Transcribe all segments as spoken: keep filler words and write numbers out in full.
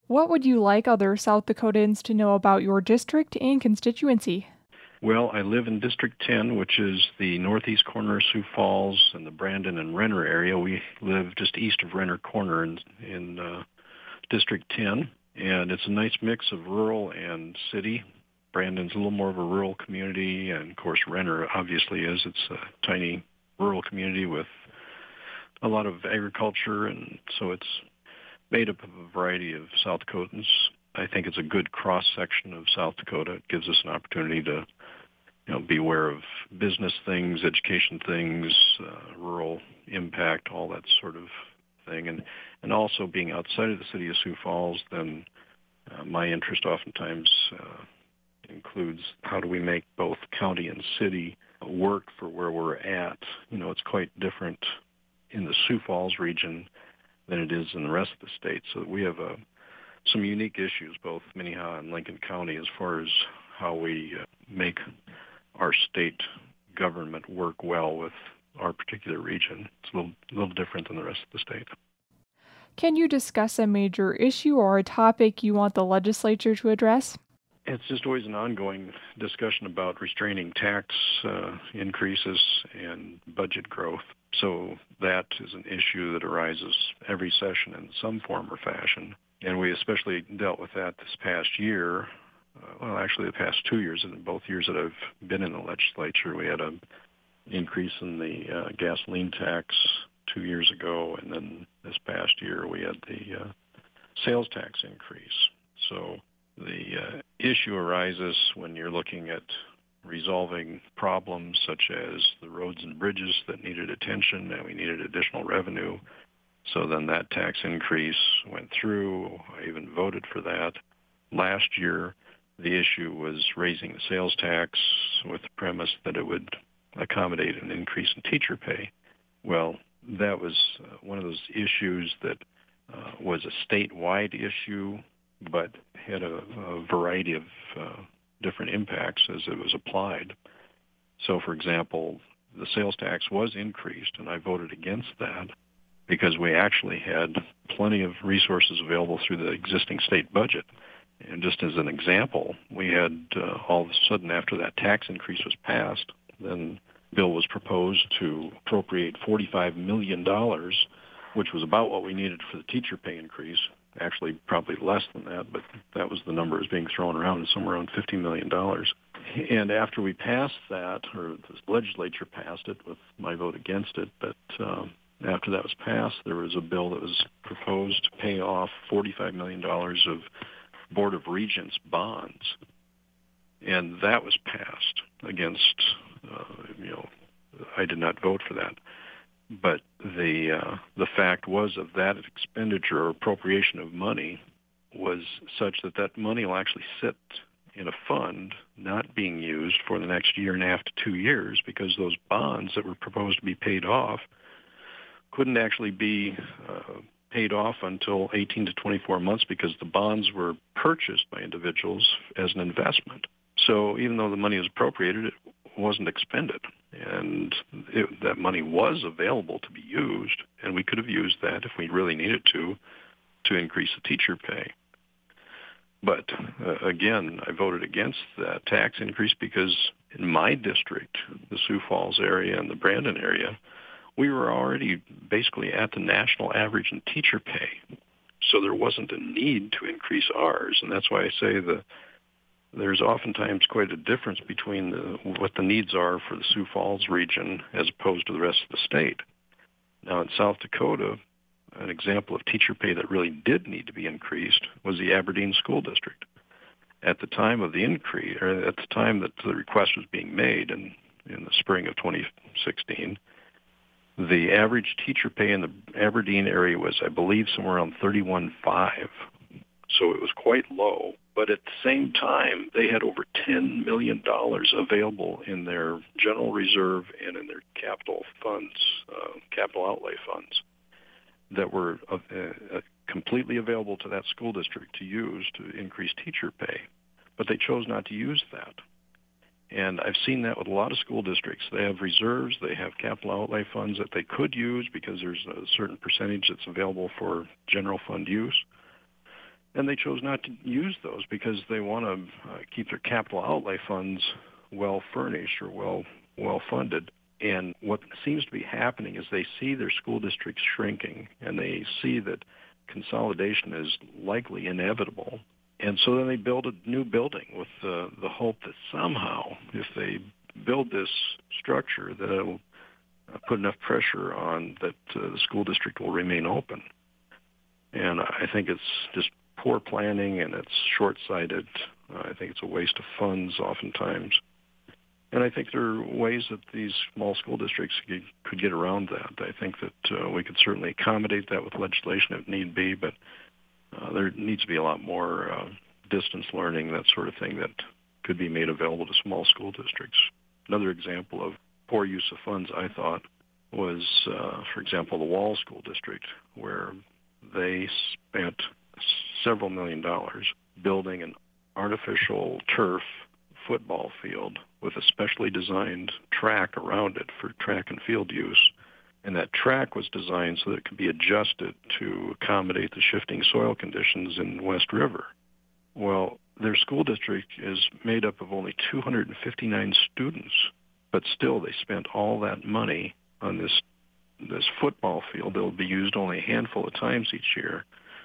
What would you like other South Dakotans to know about your district and constituency? Well, I live in District ten, which is the northeast corner of Sioux Falls and the Brandon and Renner area. We live just east of Renner Corner in, in uh, District ten, and it's a nice mix of rural and city. Brandon's a little more of a rural community, and of course Renner obviously is. It's a tiny rural community with a lot of agriculture, and so it's made up of a variety of South Dakotans. I think it's a good cross-section of South Dakota. It gives us an opportunity to, you know, be aware of business things, education things, uh, rural impact, all that sort of thing. And, and also being outside of the city of Sioux Falls, then uh, my interest oftentimes uh, includes how do we make both county and city work for where we're at. You know, it's quite different in the Sioux Falls region than it is in the rest of the state. So we have a some unique issues, both Minnehaha and Lincoln County, as far as how we uh, make our state government work well with our particular region. It's a little, little different than the rest of the state. Can you discuss a major issue or a topic you want the legislature to address? It's just always an ongoing discussion about restraining tax uh, increases and budget growth. So that is an issue that arises every session in some form or fashion. And we especially dealt with that this past year. Uh, well, actually the past two years, and both years that I've been in the legislature, we had an increase in the uh, gasoline tax two years ago, and then this past year we had the uh, sales tax increase. So the uh, issue arises when you're looking at resolving problems such as the roads and bridges that needed attention and we needed additional revenue. So then that tax increase went through. I even voted for that. Last year, the issue was raising the sales tax with the premise that it would accommodate an increase in teacher pay. Well, that was uh, one of those issues that uh, was a statewide issue, but had a, a variety of uh, different impacts as it was applied. So, for example, the sales tax was increased, and I voted against that because we actually had plenty of resources available through the existing state budget. And just as an example, we had uh, all of a sudden after that tax increase was passed, then a bill was proposed to appropriate forty-five million dollars, which was about what we needed for the teacher pay increase. Actually, probably less than that, but that was the number that was being thrown around, somewhere around fifty million dollars. And after we passed that, or the legislature passed it with my vote against it, but um, after that was passed, there was a bill that was proposed to pay off forty-five million dollars of Board of Regents bonds, and that was passed against, uh, you know, I did not vote for that. But the uh, the fact was of that expenditure or appropriation of money was such that that money will actually sit in a fund not being used for the next year and a half to two years because those bonds that were proposed to be paid off couldn't actually be uh, paid off until eighteen to twenty-four months because the bonds were purchased by individuals as an investment. So even though the money was appropriated, it wasn't expended. And it, that money was available to be used, and we could have used that if we really needed to, to increase the teacher pay. But uh, again, I voted against that tax increase because in my district, the Sioux Falls area and the Brandon area, we were already basically at the national average in teacher pay. So there wasn't a need to increase ours, and that's why I say the there's oftentimes quite a difference between the, what the needs are for the Sioux Falls region as opposed to the rest of the state. Now, in South Dakota, an example of teacher pay that really did need to be increased was the Aberdeen School District. At the time of the increase, or at the time that the request was being made in, in the spring of twenty sixteen, the average teacher pay in the Aberdeen area was, I believe, somewhere around thirty-one point five. So it was quite low. But at the same time, they had over ten million dollars available in their general reserve and in their capital funds, uh, capital outlay funds, that were uh, uh, completely available to that school district to use to increase teacher pay. But they chose not to use that. And I've seen that with a lot of school districts. They have reserves, they have capital outlay funds that they could use because there's a certain percentage that's available for general fund use. And they chose not to use those because they want to uh, keep their capital outlay funds well furnished or well well funded. And what seems to be happening is they see their school districts shrinking, and they see that consolidation is likely inevitable. And so then they build a new building with uh, the hope that somehow, if they build this structure, that it'll put enough pressure on that uh, the school district will remain open. And I think it's just poor planning, and it's short-sighted. Uh, I think it's a waste of funds oftentimes. And I think there are ways that these small school districts could, could get around that. I think that uh, we could certainly accommodate that with legislation if need be, but uh, there needs to be a lot more uh, distance learning, that sort of thing, that could be made available to small school districts. Another example of poor use of funds, I thought, was, uh, for example, the Wall School District, where they spent several million dollars building an artificial turf football field with a specially designed track around it for track and field use. And that track was designed so that it could be adjusted to accommodate the shifting soil conditions in West River. Well, their school district is made up of only two hundred fifty-nine students, but still they spent all that money on this this football field that will be used only a handful of times each year.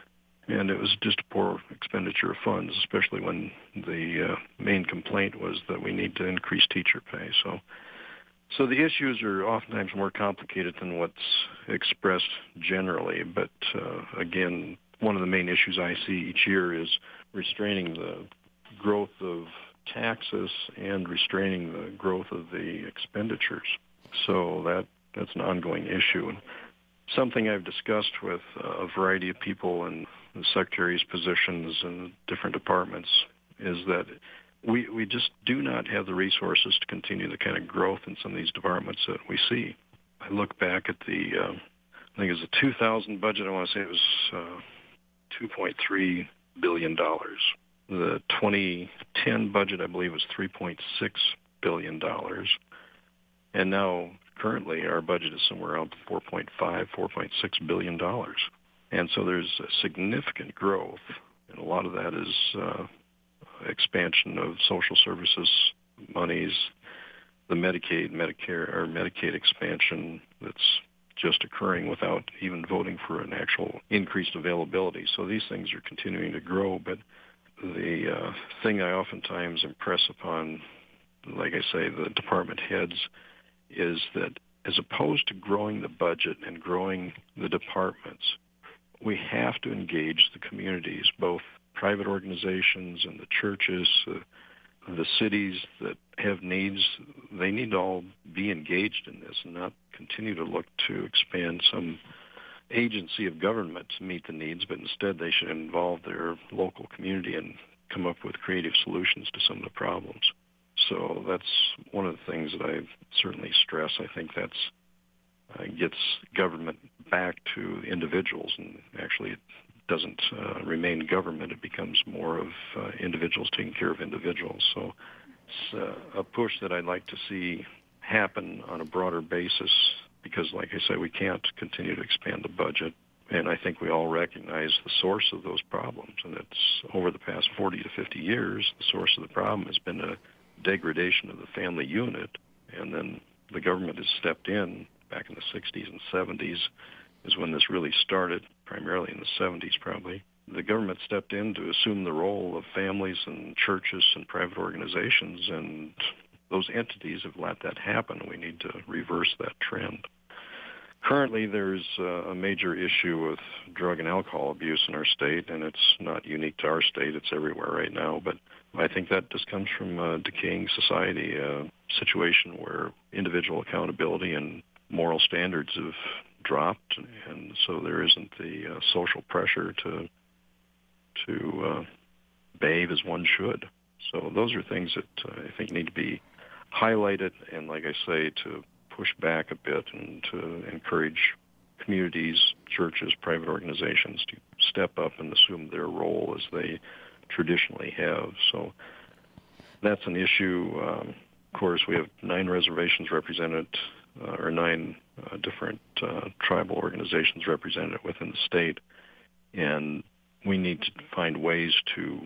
And it was just a poor expenditure of funds, especially when the uh, main complaint was that we need to increase teacher pay. So so the issues are oftentimes more complicated than what's expressed generally. But uh, again, one of the main issues I see each year is restraining the growth of taxes and restraining the growth of the expenditures. So that that's an ongoing issue. And something I've discussed with a variety of people in the secretary's positions and different departments is that we we just do not have the resources to continue the kind of growth in some of these departments that we see. I look back at the, uh, I think it was a two thousand budget, I want to say it was uh, two point three billion dollars. The twenty ten budget, I believe, was three point six billion dollars. And now, currently, our budget is somewhere around four point five, four point six billion dollars. And so there's a significant growth, and a lot of that is uh, expansion of social services monies, the Medicaid, Medicare, or Medicaid expansion that's just occurring without even voting for an actual increased availability. So these things are continuing to grow, but the uh, thing I oftentimes impress upon, like I say, the department heads, is that as opposed to growing the budget and growing the departments, we have to engage the communities, both private organizations and the churches, uh, the cities that have needs. They need to all be engaged in this and not continue to look to expand some agency of government to meet the needs, but instead they should involve their local community and come up with creative solutions to some of the problems. So that's one of the things that I certainly stress. I think that's uh, gets government back to individuals, and actually it doesn't uh, remain government. It becomes more of uh, individuals taking care of individuals. So it's uh, a push that I'd like to see happen on a broader basis because, like I said, we can't continue to expand the budget. And I think we all recognize the source of those problems. And it's over the past forty to fifty years, the source of the problem has been a degradation of the family unit. And then the government has stepped in back in the sixties and seventies is when this really started, primarily in the seventies probably. The government stepped in to assume the role of families and churches and private organizations, and those entities have let that happen. We need to reverse that trend. Currently, there's a major issue with drug and alcohol abuse in our state, and it's not unique to our state. It's everywhere right now. But I think that just comes from a decaying society, a situation where individual accountability and moral standards have dropped, and so there isn't the uh, social pressure to to uh, behave as one should. So those are things that uh, I think need to be highlighted, and like I say, to push back a bit and to encourage communities, churches, private organizations to step up and assume their role as they traditionally have. So that's an issue. Um, of course, we have nine reservations represented, uh, or nine uh, different uh, tribal organizations represented within the state, and we need to find ways to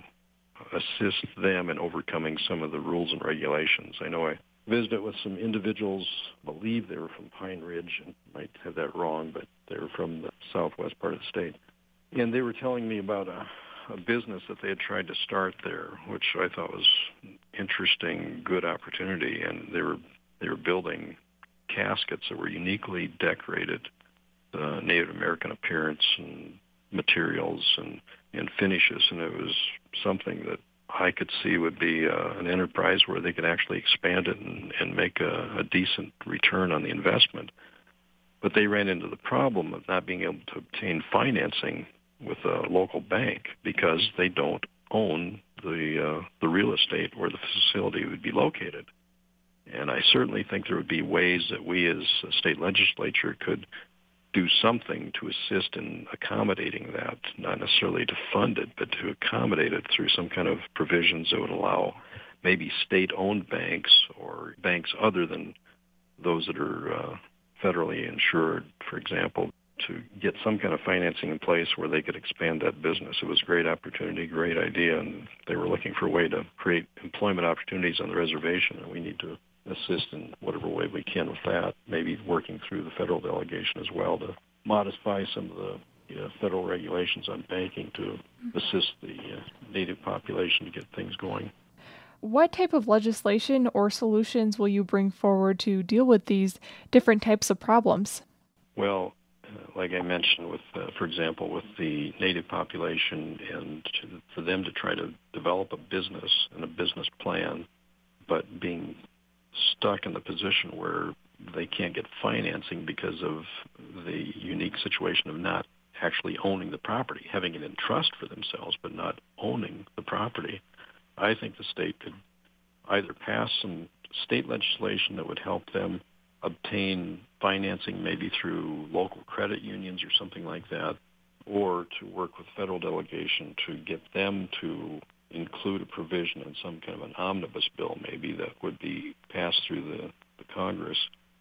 assist them in overcoming some of the rules and regulations. I know I visited with some individuals, I believe they were from Pine Ridge, and might have that wrong, but they were from the southwest part of the state. And they were telling me about a, a business that they had tried to start there, which I thought was an interesting, good opportunity. And they were they were building caskets that were uniquely decorated, uh, Native American appearance and materials and, and finishes, and it was something that I could see would be uh, an enterprise where they could actually expand it and, and make a, a decent return on the investment. But they ran into the problem of not being able to obtain financing with a local bank because they don't own the uh, the real estate where the facility would be located. And I certainly think there would be ways that we as a state legislature could do something to assist in accommodating that, not necessarily to fund it, but to accommodate it through some kind of provisions that would allow maybe state-owned banks or banks other than those that are uh, federally insured, for example, to get some kind of financing in place where they could expand that business. It was a great opportunity, great idea, and they were looking for a way to create employment opportunities on the reservation, and we need to assist in whatever way we can with that, maybe working through the federal delegation as well to modify some of the you know, federal regulations on banking to assist the uh, native population to get things going. What type of legislation or solutions will you bring forward to deal with these different types of problems? Well, uh, like I mentioned, with, uh, for example, with the native population, and to, for them to try to develop a business and a business plan, but being stuck in the position where they can't get financing because of the unique situation of not actually owning the property, having it in trust for themselves, but not owning the property. I think the state could either pass some state legislation that would help them obtain financing maybe through local credit unions or something like that, or to work with federal delegation to get them to include a provision in some kind of an omnibus bill maybe that would be passed through the, the Congress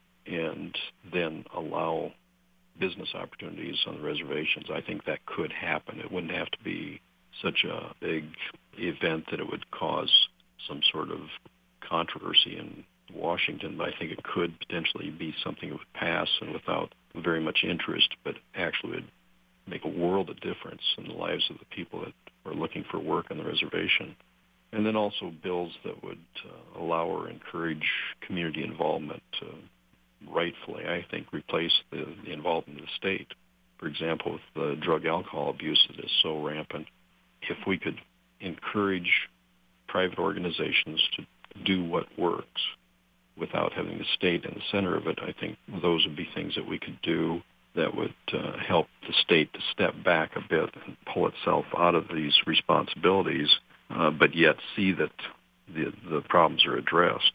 and then allow business opportunities on the reservations. I think that could happen. It wouldn't have to be such a big event that it would cause some sort of controversy in Washington, but I think it could potentially be something that would pass and without very much interest, but actually would make a world of difference in the lives of the people that are looking for work on the reservation. And then also bills that would uh, allow or encourage community involvement to rightfully, I think, replace the, the involvement of the state. For example, with the drug alcohol abuse that is so rampant, if we could encourage private organizations to do what works without having the state in the center of it, I think those would be things that we could do that would uh, help the state to step back a bit and pull itself out of these responsibilities, uh, but yet see that the, the problems are addressed.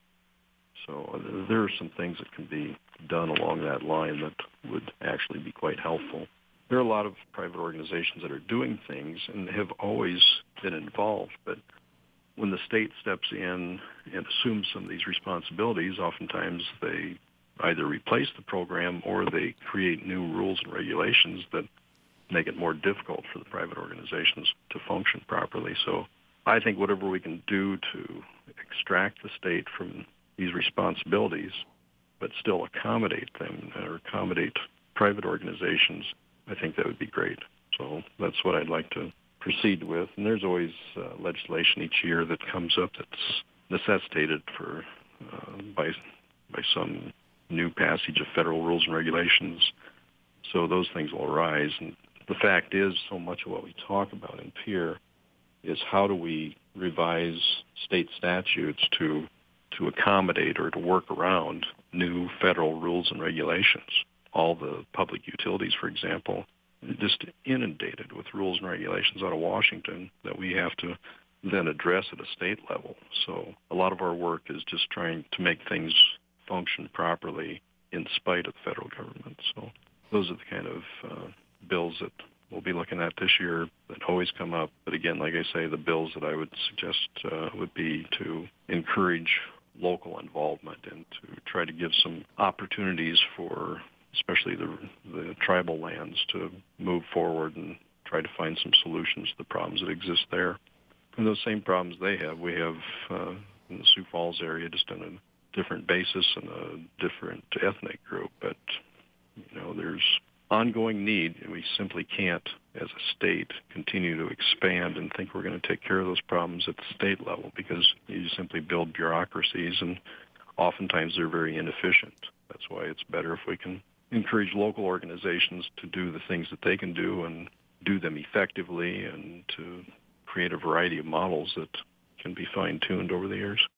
So uh, there are some things that can be done along that line that would actually be quite helpful. There are a lot of private organizations that are doing things and have always been involved, but when the state steps in and assumes some of these responsibilities, oftentimes they either replace the program or they create new rules and regulations that make it more difficult for the private organizations to function properly. So I think whatever we can do to extract the state from these responsibilities, but still accommodate them or accommodate private organizations, I think that would be great. So that's what I'd like to proceed with. And there's always uh, legislation each year that comes up that's necessitated for uh, by by some new passage of federal rules and regulations. So those things will arise. And the fact is, so much of what we talk about in P.E.R. is how do we revise state statutes to to accommodate or to work around new federal rules and regulations. All the public utilities, for example, just inundated with rules and regulations out of Washington that we have to then address at a state level. So a lot of our work is just trying to make things function properly in spite of the federal government. So those are the kind of uh, bills that we'll be looking at this year that always come up. But again, like I say, the bills that I would suggest uh, would be to encourage local involvement and to try to give some opportunities for especially the, the tribal lands to move forward and try try to find some solutions to the problems that exist there. And those same problems they have, we have uh, in the Sioux Falls area, just on a different basis and a different ethnic group. But, you know, there's ongoing need, and we simply can't, as a state, continue to expand and think we're going to take care of those problems at the state level, because you simply build bureaucracies, and oftentimes they're very inefficient. That's why it's better if we can encourage local organizations to do the things that they can do and do them effectively, and to create a variety of models that can be fine-tuned over the years.